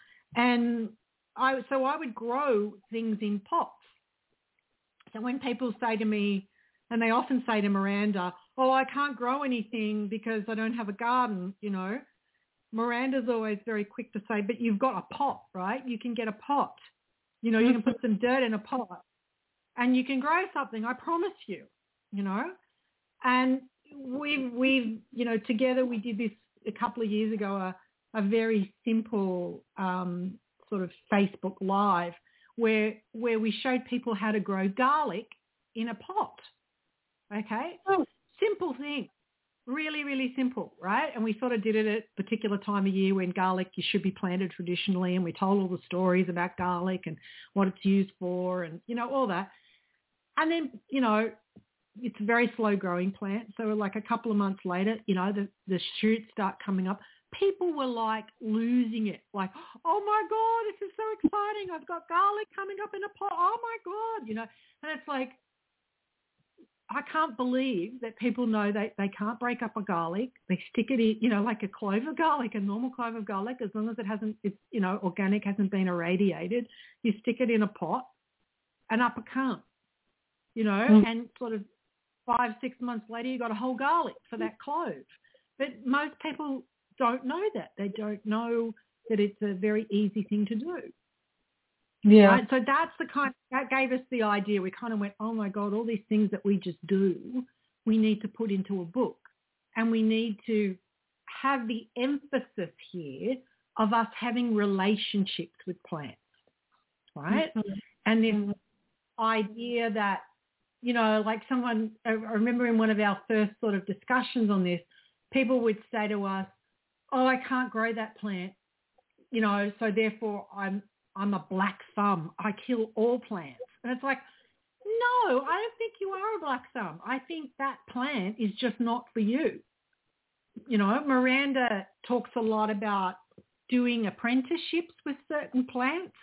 and I so I would grow things in pots. So when people say to me, and they often say to Miranda, oh, I can't grow anything because I don't have a garden, you know, Miranda's always very quick to say, but you've got a pot, right? You can get a pot. You know, you can put some dirt in a pot and you can grow something, I promise you, you know. And we've, we've, you know, together we did this a couple of years ago, a, a very simple um, sort of Facebook Live where where we showed people how to grow garlic in a pot. Okay? Oh. Simple thing. Really, really simple, right? And we sort of did it at a particular time of year when garlic you should be planted traditionally, and we told all the stories about garlic and what it's used for and, you know, all that. And then, you know, it's a very slow growing plant. So like a couple of months later, you know, the, the shoots start coming up. People were like losing it. Like, oh my God, this is so exciting. I've got garlic coming up in a pot. Oh my God, you know, and it's like, I can't believe that people know they, they can't break up a garlic. They stick it in, you know, like a clove of garlic, a normal clove of garlic, as long as it hasn't, it's, you know, organic, hasn't been irradiated. You stick it in a pot and up it comes, you know, mm. and sort of five, six months later, you got a whole garlic for that clove. But most people don't know that. They don't know that it's a very easy thing to do. Yeah. Right? So that's the kind that gave us the idea. We kind of went, oh my God, all these things that we just do, we need to put into a book, and we need to have the emphasis here of us having relationships with plants, right? Mm-hmm. And this idea that, you know, like someone, I remember in one of our first sort of discussions on this, people would say to us, oh, I can't grow that plant, you know, so therefore I'm I'm a black thumb. I kill all plants. And it's like, no, I don't think you are a black thumb. I think that plant is just not for you. You know, Miranda talks a lot about doing apprenticeships with certain plants.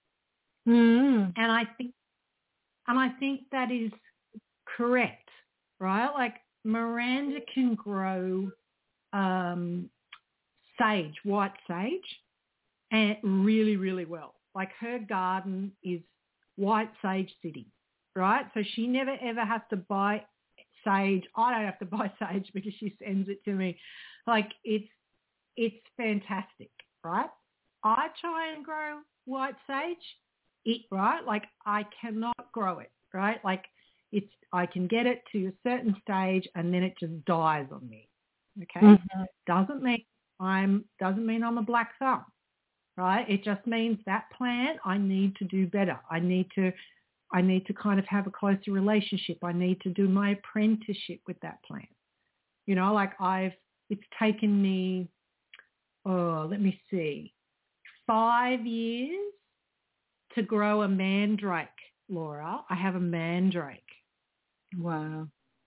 Mm. And I think, and I think that is correct, right? Like Miranda can grow um, sage, white sage, and really, really well. like her garden is white sage city, right? So she never ever has to buy sage. I don't have to buy sage because she sends it to me. Like it's it's fantastic, right? I try and grow white sage, it right? Like I cannot grow it, right? Like it's I can get it to a certain stage and then it just dies on me. Okay, mm-hmm. doesn't mean I'm doesn't mean I'm a black thumb, right? It just means that plant I need to do better. I need to I need to kind of have a closer relationship. I need to do my apprenticeship with that plant. You know, like I've it's taken me oh let me see five years to grow a mandrake, Laura. I have a mandrake. Wow.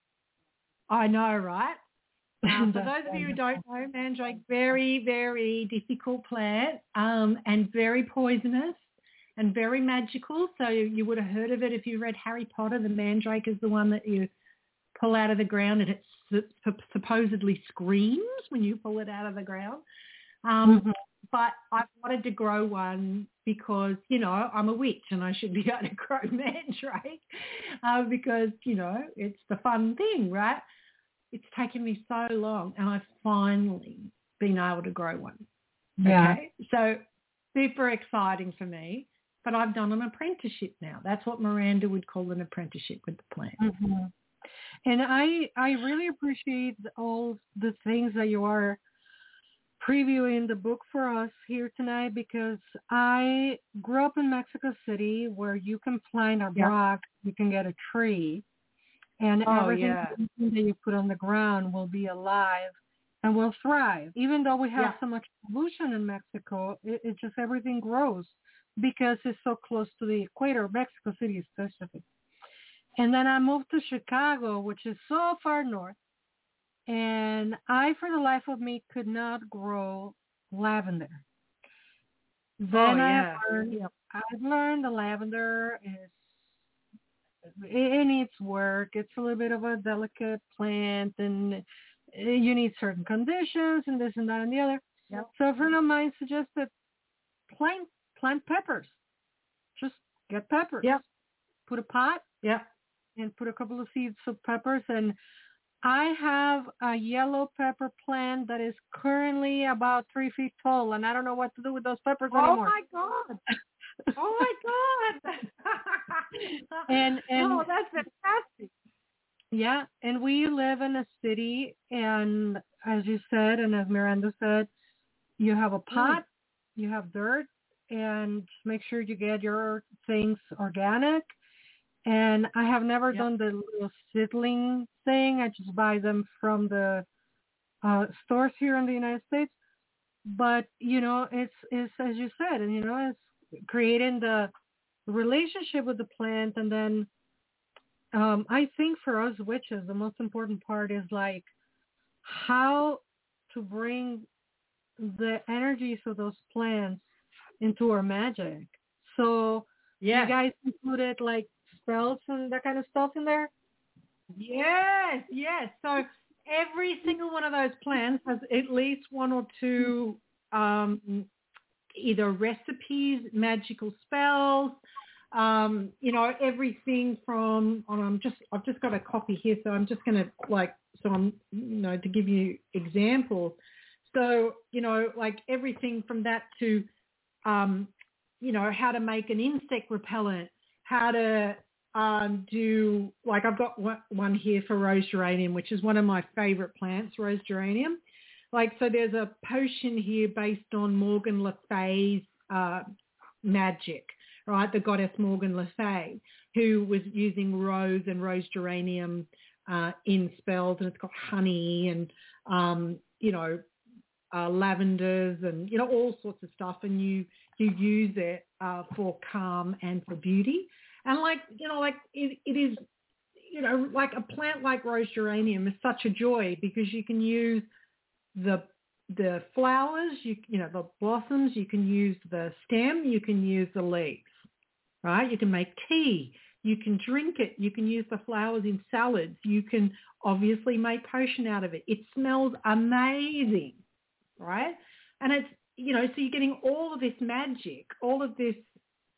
I know, right? Um, for those of you who don't know, mandrake, very, very difficult plant um, and very poisonous and very magical. So you would have heard of it if you read Harry Potter. The mandrake is the one that you pull out of the ground and it su- supposedly screams when you pull it out of the ground. Um, mm-hmm. But I wanted to grow one because, you know, I'm a witch and I should be able to grow mandrake uh, because, you know, it's the fun thing, right? It's taken me so long and I've finally been able to grow one. Yeah. Okay. So super exciting for me, but I've done an apprenticeship now. That's what Miranda would call an apprenticeship with the plant. Mm-hmm. And I, I really appreciate all the things that you are previewing the book for us here tonight because I grew up in Mexico City where you can plant a yeah. rock, you can get a tree. And oh, everything yeah. that you put on the ground will be alive and will thrive. Even though we have yeah. so much pollution in Mexico, it, it just everything grows because it's so close to the equator, Mexico City especially. And then I moved to Chicago, which is so far north. And I, for the life of me, could not grow lavender. Then oh, I yeah. learned, yeah. I've learned the lavender is it needs work. It's a little bit of a delicate plant and you need certain conditions and this and that and the other. Yep. So a friend of mine suggested plant, plant peppers. Just get peppers. Yep. Put a pot yep. and put a couple of seeds of peppers. And I have a yellow pepper plant that is currently about three feet tall. And I don't know what to do with those peppers oh anymore. Oh, my God. Oh my God! and and oh, that's fantastic. Yeah, and we live in a city, and as you said, and as Miranda said, you have a pot, mm. you have dirt, and make sure you get your things organic. And I have never yep. done the little seedling thing. I just buy them from the uh, stores here in the United States. But you know, it's it's as you said, and you know, it's creating the relationship with the plant. And then um, I think for us witches, the most important part is like how to bring the energies of those plants into our magic. So yes. you guys included like spells and that kind of stuff in there? Yes, yes. So every single one of those plants has at least one or two um, either recipes, magical spells, um, you know, everything from, oh, I'm just, I've just got a copy here, so I'm just going to like, so I'm, you know, to give you examples. So, you know, like everything from that to, um, you know, how to make an insect repellent, how to um, do, like I've got one, one here for rose geranium, which is one of my favorite plants, rose geranium. Like, so there's a potion here based on Morgan Le Fay's uh, magic, right? The goddess Morgan Le Fay, who was using rose and rose geranium uh, in spells, and it's got honey and, um, you know, uh, lavenders and, you know, all sorts of stuff. And you, you use it uh, for calm and for beauty. And like, you know, like it, it is, you know, like a plant like rose geranium is such a joy because you can use the the flowers, you you know, the blossoms, you can use the stem, you can use the leaves, right? You can make tea, you can drink it, you can use the flowers in salads, you can obviously make potion out of it. It smells amazing, right? And it's, you know, so you're getting all of this magic, all of this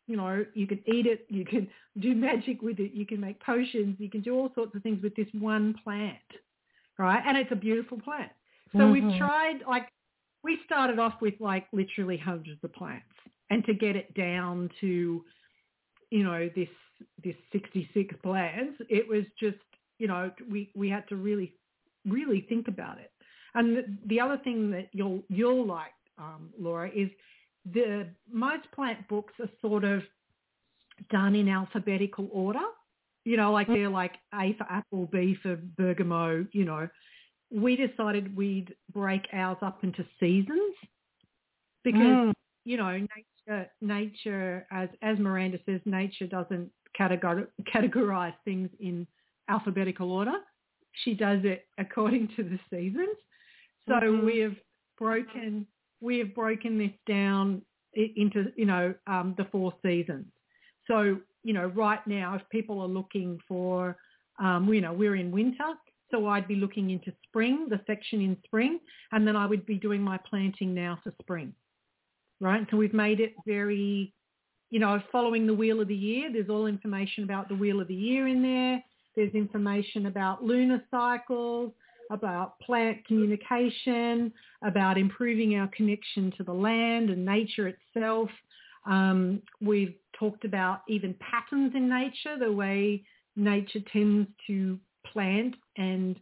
you know, you can eat it, you can do magic with it, you can make potions, you can do all sorts of things with this one plant, right? And it's a beautiful plant. So mm-hmm. we've tried, like, we started off with like literally hundreds of plants, and to get it down to, you know, this this sixty-six plants, it was just, you know, we, we had to really, really think about it. And the, the other thing that you'll you'll like, um, Laura, is the most plant books are sort of done in alphabetical order. You know, like they're like A for apple, B for bergamot, you know. We decided we'd break ours up into seasons because, mm. you know, nature, nature as, as Miranda says, nature doesn't categor- categorize things in alphabetical order. She does it according to the seasons. So mm-hmm. we have broken we have broken this down into, you know, um, the four seasons. So, you know, right now, if people are looking for, um, you know, we're in winter, so I'd be looking into spring, the section in spring, and then I would be doing my planting now for spring, right? So we've made it very, you know, following the wheel of the year. There's all information about the wheel of the year in there. There's information about lunar cycles, about plant communication, about improving our connection to the land and nature itself. Um, we've talked about even patterns in nature, the way nature tends to plant and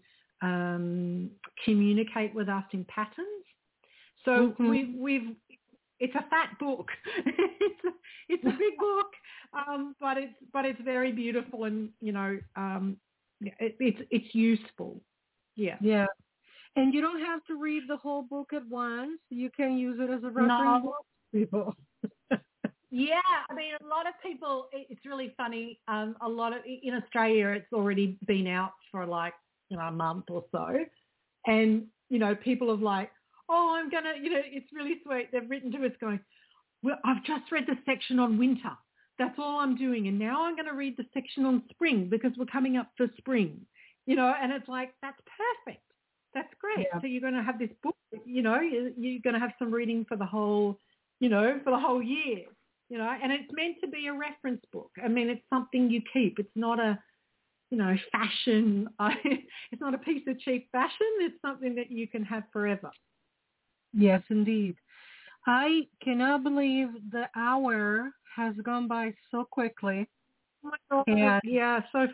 um, communicate with us in patterns. So mm-hmm. we've, we've, it's a fat book. it's, a, it's a big book, um, but it's but it's very beautiful, and you know, um, it, it's it's useful. Yeah. Yeah. And you don't have to read the whole book at once. You can use it as a reference no. book, people. Yeah, I mean, a lot of people, it's really funny. Um, a lot of, in Australia, it's already been out for like, you know, a month or so. And, you know, people have like, oh, I'm going to, you know, it's really sweet. They've written to us going, well, I've just read the section on winter. That's all I'm doing. And now I'm going to read the section on spring because we're coming up for spring, you know, and it's like, that's perfect. That's great. Yeah. So you're going to have this book, you know, you're going to have some reading for the whole, you know, for the whole year. You know, and it's meant to be a reference book. I mean, it's something you keep. It's not a, you know, fashion. It's not a piece of cheap fashion. It's something that you can have forever. Yes, indeed. I cannot believe the hour has gone by so quickly. Oh my God. And yeah, so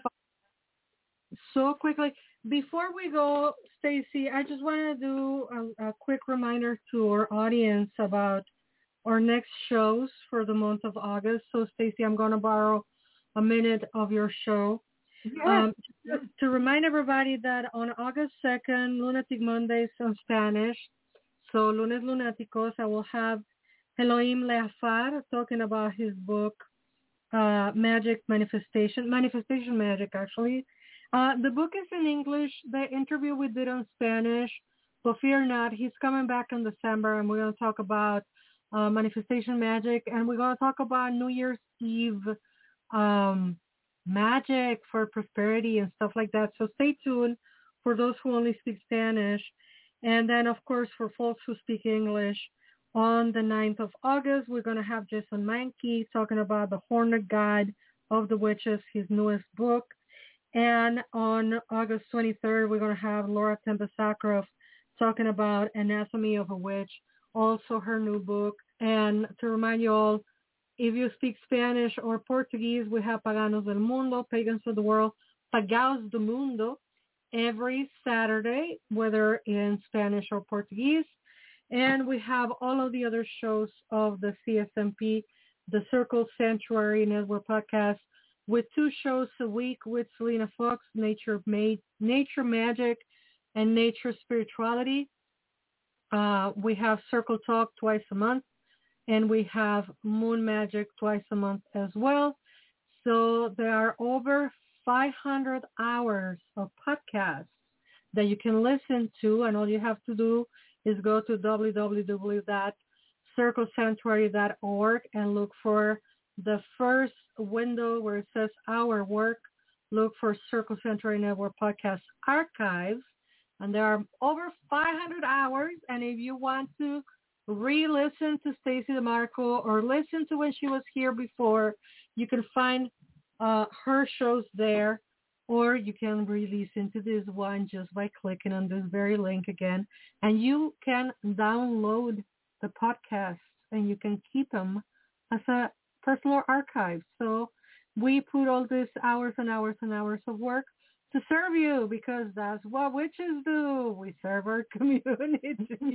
far. So quickly. Before we go, Stacey, I just want to do a, a quick reminder to our audience about our next shows for the month of August. So, Stacey, I'm going to borrow a minute of your show. Yes. Um, to, to remind everybody that on August second, Lunatic Mondays in Spanish, so Lunes Lunáticos, I will have Elohim Leafar talking about his book, uh, Magic Manifestation, Manifestation Magic, actually. Uh, the book is in English. The interview we did on Spanish, but fear not, he's coming back in December, and we're going to talk about Uh, manifestation magic, and we're going to talk about New Year's Eve um, magic for prosperity and stuff like that. So stay tuned for those who only speak Spanish. And then, of course, for folks who speak English, on the ninth of August, we're going to have Jason Mankey talking about The Hornet Guide of the Witches, his newest book. And on August twenty-third, we're going to have Laura Tempest-Sakharov talking about Anatomy of a Witch, also her new book. And to remind you all, if you speak Spanish or Portuguese, we have Paganos del Mundo, Pagans of the World, Pagaos do Mundo, every Saturday, whether in Spanish or Portuguese. And we have all of the other shows of the C S M P, the Circle Sanctuary Network podcast, with two shows a week with Selena Fox, Nature, Ma- Nature Magic and Nature Spirituality. Uh, we have Circle Talk twice a month, and we have Moon Magic twice a month as well. So there are over five hundred hours of podcasts that you can listen to, and all you have to do is go to w w w dot circle sanctuary dot org and look for the first window where it says Our Work. Look for Circle Sanctuary Network Podcast Archives. And there are over five hundred hours. And if you want to re-listen to Stacy DeMarco or listen to when she was here before, you can find uh, her shows there, or you can re-listen to this one just by clicking on this very link again. And you can download the podcast and you can keep them as a personal archive. So we put all these hours and hours and hours of work to serve you, because that's what witches do. We serve our community.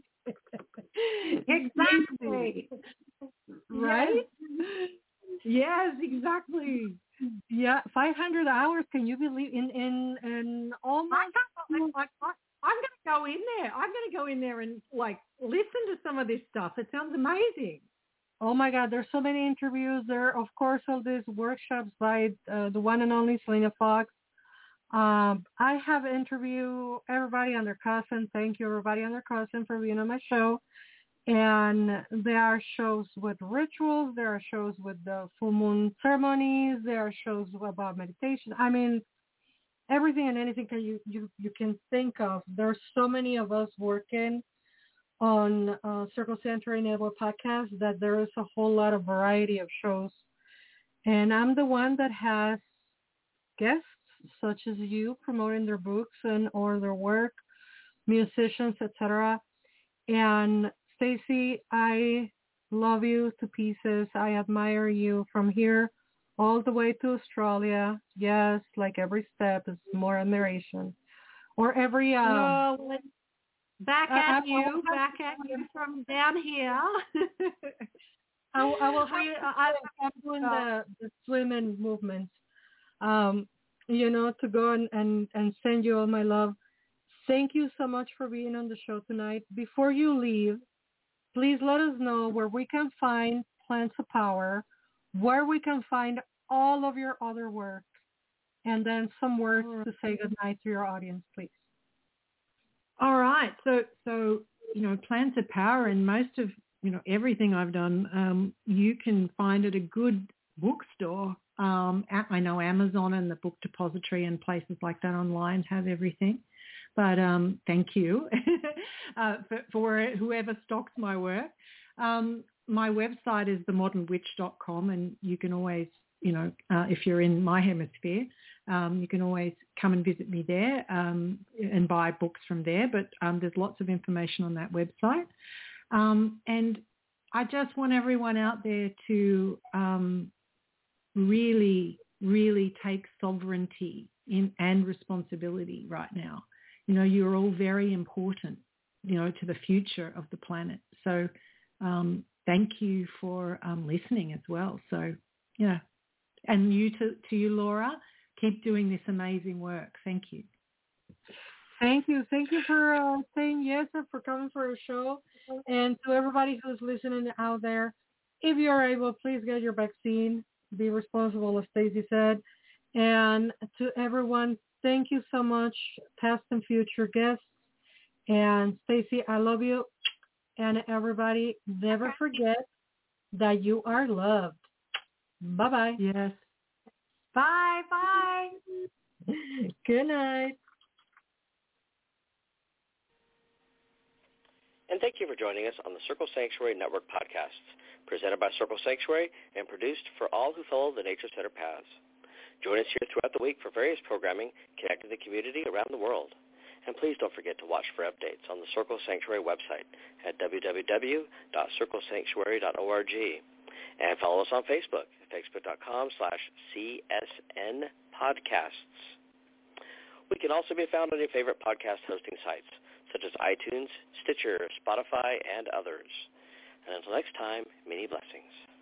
Exactly. Right? Yes. Yes, exactly. Yeah, five hundred hours. Can you believe in in in almost? I can't, I, I, I'm going to go in there. I'm going to go in there and like listen to some of this stuff. It sounds amazing. Oh my God, there's so many interviews. There, of course, all these workshops by uh, the one and only Selena Fox. Um, I have interviewed everybody and their cousin. Thank you, everybody and their cousin, for being on my show. And there are shows with rituals. There are shows with the full moon ceremonies. There are shows about meditation. I mean, everything and anything that you, you, you can think of. There's so many of us working on uh, Circle Sanctuary Network podcast that there is a whole lot of variety of shows. And I'm the one that has guests such as you promoting their books and or their work, musicians, et cetera. And Stacy, I love you to pieces. I admire you from here all the way to Australia. Yes, like every step is more admiration. Or every... Uh, well, back uh, at I, you, I back at you from down here. I, I will have we, to, I, I'm doing the, the swimming movements, um, you know, to go and, and, and send you all my love. Thank you so much for being on the show tonight. Before you leave, please let us know where we can find Plants of Power, where we can find all of your other work, and then some words to say goodnight to your audience, please. All right. So, so you know, Plants of Power and most of, you know, everything I've done, um, you can find at a good bookstore. Um, I know Amazon and the Book Depository and places like that online have everything. But um, thank you uh, for, for whoever stocks my work. Um, my website is the modern witch dot com, and you can always, you know, uh, if you're in my hemisphere, um, you can always come and visit me there um, and buy books from there. But um, there's lots of information on that website. Um, and I just want everyone out there to um, really, really take sovereignty in and responsibility right now. You know, you're all very important, you know, to the future of the planet. So um, thank you for um, listening as well. So, yeah. And you to, to you, Laura, keep doing this amazing work. Thank you. Thank you. Thank you for uh, saying yes and for coming for a show. And to everybody who's listening out there, if you're able, please get your vaccine. Be responsible, as Stacy said. And to everyone, thank you so much, past and future guests. And Stacy, I love you. And everybody, never forget that you are loved. Bye-bye. Yes. Bye. Bye. Good night. And thank you for joining us on the Circle Sanctuary Network podcasts, presented by Circle Sanctuary and produced for all who follow the Nature Center paths. Join us here throughout the week for various programming connecting the community around the world. And please don't forget to watch for updates on the Circle Sanctuary website at w w w dot circle sanctuary dot org. And follow us on Facebook at facebook.com slash CSN podcasts. We can also be found on your favorite podcast hosting sites, such as iTunes, Stitcher, Spotify, and others. And until next time, many blessings.